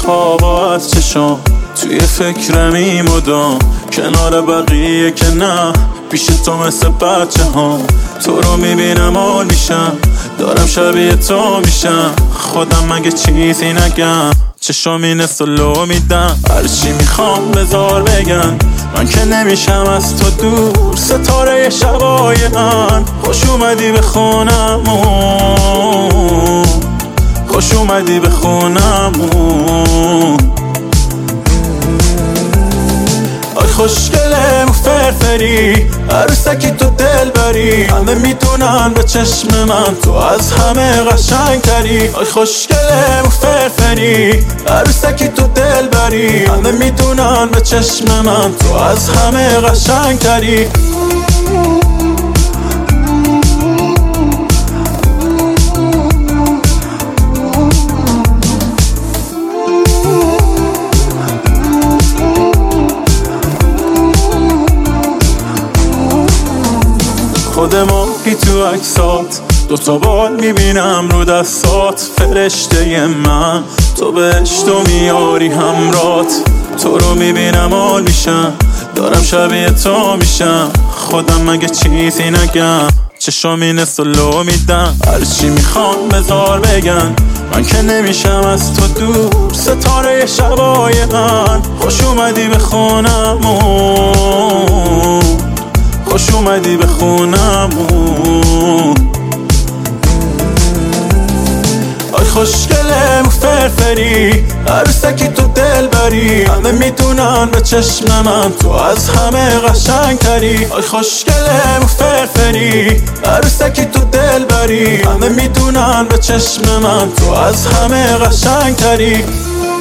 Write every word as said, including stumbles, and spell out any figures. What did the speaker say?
خواب از چشام، توی فکرمی مدام، کنار بقیه که نه، پیش تو مثل بچه ها. تو رو میبینم آل میشم، دارم شبیه تو میشم، خودم مگه چیزی نگم، چشامی نسلو میدم، هرچی میخوام بذار بگن، من که نمیشم از تو دور، ستاره شبای من. خوش اومدی به خونمون، خوش اومدی به خونمون. آی خوشگله و فرفری، عروسکی تو دل بری، همه میدونن به چشم من تو از همه قشنگ تری. آی خوشگله و فرفری، عروسکی تو دل بری، همه میدونن به چشم من تو از همه قشنگ تری. خود ماهی تو عکسات، دوتا بال میبینم رو دستات، فرشته من تو بهشت و میاری همرات. تو رو میبینم آل میشم، دارم شبیه تو میشم، خودم مگه چیزی نگم، چشامی نسلو میدم، هرچی میخوام بذار بگن، من که نمیشم از تو دور، ستاره شبای من. خوش اومدی به خونمون، خوش اومدی به خونمون. آی خوشگله و فرفری، عروسکی تو دل بری، همه میدونن به چشم من تو از همه قشنگ تری. آی خوشگله و فرفری، عروسکی تو دل بری، همه میدونن به چشم من تو از همه قشنگ تری.